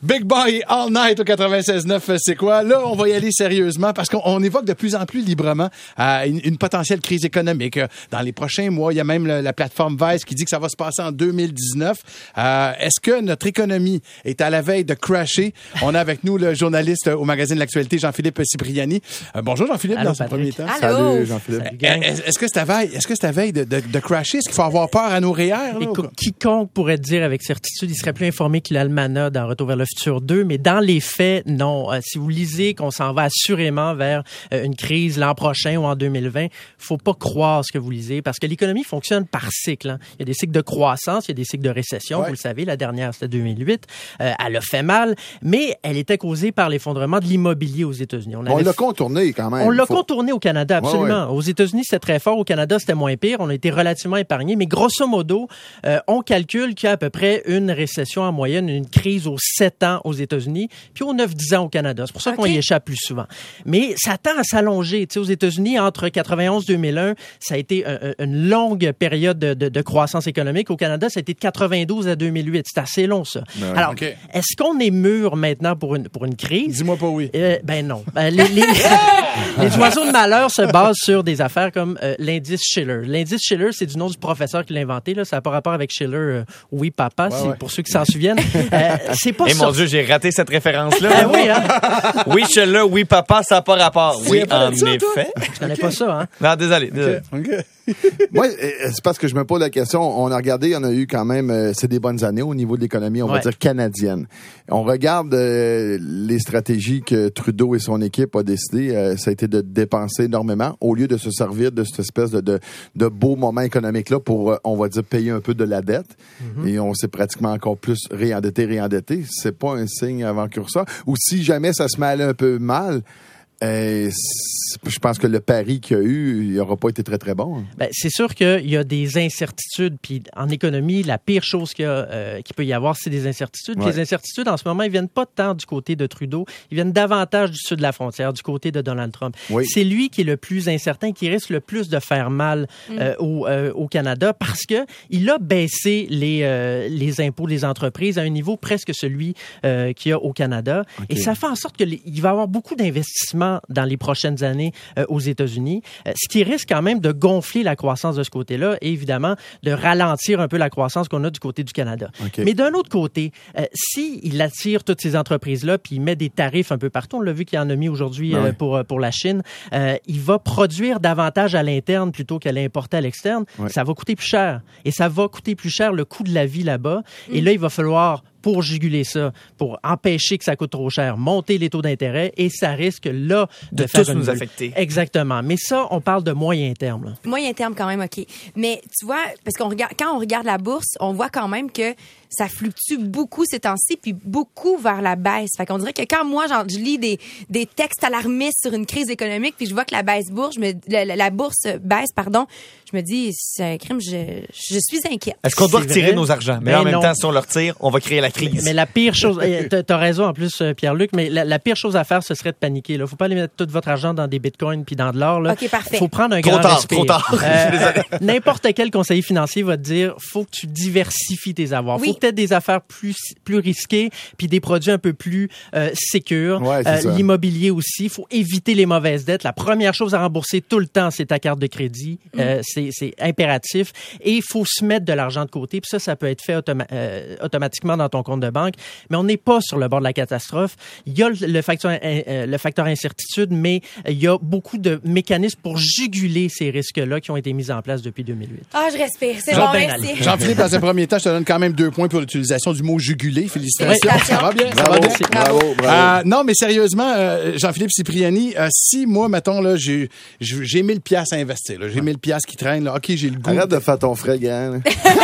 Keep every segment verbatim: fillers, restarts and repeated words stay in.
Big Boy All Night au quatre-vingt-seize neuf, c'est quoi? Là, on va y aller sérieusement parce qu'on on évoque de plus en plus librement euh, une, une potentielle crise économique. Dans les prochains mois, il y a même la, la plateforme Vice qui dit que ça va se passer en deux mille dix-neuf. Euh, est-ce que notre économie est à la veille de crasher? On a avec nous le journaliste au magazine de l'actualité, Jean-Philippe Cipriani. Euh, bonjour Jean-Philippe, Allô, dans ce Patrick. premier temps. Allô. Salut Jean-Philippe. Est-ce, est-ce que c'est à veille, est-ce que c'est à veille de, de, de crasher? Est-ce qu'il faut avoir peur à nos R E E R? Là, Écoute, quiconque pourrait te dire avec certitude, il serait plus informé que l'Almanach dans Retour vers le futur deux, mais dans les faits, non. Euh, si vous lisez qu'on s'en va assurément vers euh, une crise l'an prochain ou en deux mille vingt, faut pas croire ce que vous lisez parce que l'économie fonctionne par cycle. Hein. Il y a des cycles de croissance, il y a des cycles de récession. Ouais. Vous le savez, la dernière, c'était deux mille huit. Euh, elle a fait mal, mais elle était causée par l'effondrement de l'immobilier aux États-Unis. On, on l'a contourné quand même. On l'a Faut... contourné au Canada, absolument. Ouais, ouais. Aux États-Unis, c'était très fort. Au Canada, c'était moins pire. On a été relativement épargnés. Mais grosso modo, euh, on calcule qu'il y a à peu près une récession en moyenne, une crise aux sept ans aux États-Unis, puis aux neuf dix ans au Canada. C'est pour ça okay. qu'on y échappe plus souvent. Mais ça tend à s'allonger. Tu sais, aux États-Unis, entre quatre-vingt-onze et deux mille un, ça a été un, une longue période de, de, de croissance économique. Au Canada, ça a été de quatre-vingt-douze à deux mille huit. C'est assez long, ça. Ouais, Alors, okay. est-ce qu'on est mûr maintenant pour une, pour une crise? Dis-moi pas oui. Euh, ben non. Ben, les, les, les oiseaux de malheur se basent sur des affaires comme euh, l'indice Shiller. L'indice Shiller, c'est du nom du professeur qui l'a inventé. Là. Ça n'a pas rapport avec Shiller, euh, oui, papa, ouais, ouais. pour ceux qui s'en souviennent. Euh, c'est pas Eh ça. mon Dieu, j'ai raté cette référence-là. Ben oui, hein? Oui, Shiller, oui, papa, ça n'a pas rapport. Oui, en ça, effet. Je connais pas ça, hein? Non, désolé. désolé. Okay. Okay. Moi, c'est parce que je me pose la question. On a regardé, on a eu quand même, euh, c'est des bonnes années au niveau de l'économie, on ouais. va dire canadienne. On regarde euh, les stratégies que Trudeau et son équipe ont décidé. Euh, ça a été de dépenser énormément au lieu de se servir de cette espèce de, de, de beau moment économique-là pour, euh, on va dire, payer un peu de la dette. Mm-hmm. Et on s'est pratiquement encore plus réendetté, réendetté. C'est pas un signe avant-curseur. Ou si jamais ça se met à aller un peu mal, Euh, je pense que le pari qu'il y a eu, il n'aura pas été très, très bon. Hein. Ben, c'est sûr qu'il y a des incertitudes. Puis en économie, la pire chose qu'il, y a, euh, qu'il peut y avoir, c'est des incertitudes. Ouais. Les incertitudes, en ce moment, ils viennent pas tant du côté de Trudeau. Ils viennent davantage du sud de la frontière, du côté de Donald Trump. Oui. C'est lui qui est le plus incertain, qui risque le plus de faire mal euh, mm. au, euh, au Canada parce que il a baissé les, euh, les impôts des entreprises à un niveau presque celui euh, qu'il y a au Canada. Okay. Et ça fait en sorte qu'il va y avoir beaucoup d'investissements dans les prochaines années euh, aux États-Unis, euh, ce qui risque quand même de gonfler la croissance de ce côté-là et évidemment de ralentir un peu la croissance qu'on a du côté du Canada. Okay. Mais d'un autre côté, euh, s'il attire toutes ces entreprises-là puis il met des tarifs un peu partout, on l'a vu qu'il en a mis aujourd'hui euh, oui. pour, pour la Chine, euh, il va produire davantage à l'interne plutôt qu'à l'importer à l'externe. Oui. Ça va coûter plus cher. Et ça va coûter plus cher le coût de la vie là-bas. Mm. Et là, il va falloir pour juguler ça, pour empêcher que ça coûte trop cher, monter les taux d'intérêt et ça risque là de, de faire tous nous bulle. affecter. Exactement. Mais ça, on parle de moyen terme. Là. Moyen terme quand même, OK. Mais tu vois, parce qu'on regarde, quand on regarde la bourse, on voit quand même que ça fluctue beaucoup ces temps-ci, puis beaucoup vers la baisse. Fait qu'on dirait que quand moi, genre, je lis des, des textes alarmistes sur une crise économique, puis je vois que la baisse bourse, je me, la, la, la bourse baise, pardon, je me dis, c'est un crime, je, je suis inquiète. Est-ce qu'on doit c'est retirer vrai? nos argents? Mais, mais en même non. temps, si on le retire, on va créer la crise. Mais, mais la pire chose, t'as, t'as raison en plus, Pierre-Luc, mais la, la pire chose à faire, ce serait de paniquer. Là, faut pas aller mettre tout votre argent dans des bitcoins puis dans de l'or. Là. OK, parfait. Faut prendre un trop grand tard, respire. Trop tard, euh, N'importe quel conseiller financier va te dire, faut que tu diversifies tes avoirs. Oui. Faut peut-être des affaires plus plus risqués puis des produits un peu plus euh, sécures. Ouais, euh, l'immobilier aussi. Faut éviter les mauvaises dettes. La première chose à rembourser tout le temps, c'est ta carte de crédit. Mm. Euh, c'est, c'est impératif. Et il faut se mettre de l'argent de côté. Puis ça, ça peut être fait automa- euh, automatiquement dans ton compte de banque. Mais on n'est pas sur le bord de la catastrophe. Il y a le, le facteur euh, le facteur incertitude, mais il y a beaucoup de mécanismes pour juguler ces risques-là qui ont été mis en place depuis deux mille huit. Ah, je respire. C'est Jean bon, ben merci. Jean-Philippe, dans un premier temps, je te donne quand même deux points pour l'utilisation du mot juguler. Félicitations. Oui. Ça va bien? Bravo, ça va bien? bravo, bravo. Euh, non, mais sérieusement, euh, Jean-Philippe Cipriani, euh, si moi, mettons, là, j'ai, j'ai mille piastres à investir, là, j'ai mille piastres qui traînent, là, OK, j'ai le goût. Arrête de faire ton frais, gars.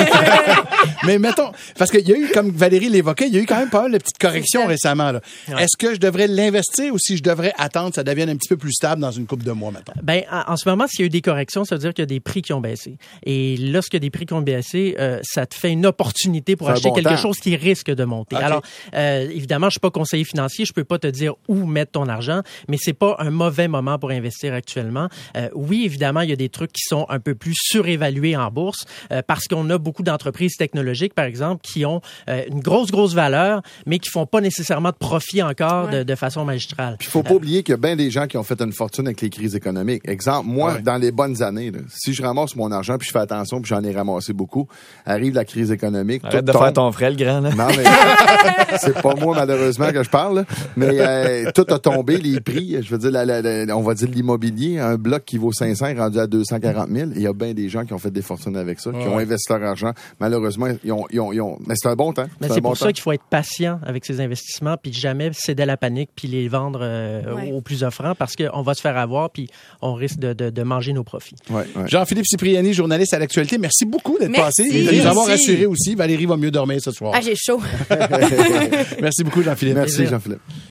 Mais mettons, parce qu'il y a eu, comme Valérie l'évoquait, il y a eu quand même pas mal de petites corrections récemment, là. Ouais. Est-ce que je devrais l'investir ou si je devrais attendre que ça devienne un petit peu plus stable dans une couple de mois, mettons? Ben, en, en ce moment, s'il y a eu des corrections, ça veut dire qu'il y a des prix qui ont baissé. Et lorsqu'il y a des prix qui ont baissé, euh, ça te fait une opportunité pour Faire acheter bon quelque temps. chose qui risque de monter. Okay. Alors, euh, évidemment, je suis pas conseiller financier, je peux pas te dire où mettre ton argent, mais c'est pas un mauvais moment pour investir actuellement. Euh, oui, évidemment, il y a des trucs qui sont un peu plus surévalués en bourse euh, parce qu'on a beaucoup d'entreprises technologiques, par exemple, qui ont euh, une grosse, grosse valeur, mais qui font pas nécessairement de profit encore Ouais. de, de façon magistrale. Puis il faut pas oublier qu'il y a bien des gens qui ont fait une fortune avec les crises économiques. Exemple, moi, Ouais. dans les bonnes années, là, si je ramasse mon argent puis je fais attention puis j'en ai ramassé beaucoup, arrive la crise économique. Arrête tout de faire tombe. ton frère, le grand, là. Non, mais c'est pas moi, malheureusement, que je parle. Là. Mais euh, tout a tombé, les prix. Je veux dire, la, la, la, on va dire l'immobilier. Un bloc qui vaut cinq cents est rendu à deux cent quarante mille. Il y a bien des gens qui ont fait des fortunes avec ça, qui Ouais. ont investi leur argent. Malheureusement, ils ont... Ils ont, ils ont... Mais c'est un bon temps. Mais un c'est bon pour temps. ça qu'il faut être patient avec ses investissements puis jamais céder à la panique puis les vendre euh, Ouais. au plus offrant parce qu'on va se faire avoir puis on risque de, de, de manger nos profits. Ouais, ouais. Jean-Philippe Cipriani, journaliste à l'actualité, merci beaucoup d'être Merci. passé et de nous avoir Merci. rassurés aussi. Valérie va mieux dormir ce soir. Ah, j'ai chaud. Merci beaucoup, Jean-Philippe. Merci, Jean-Philippe.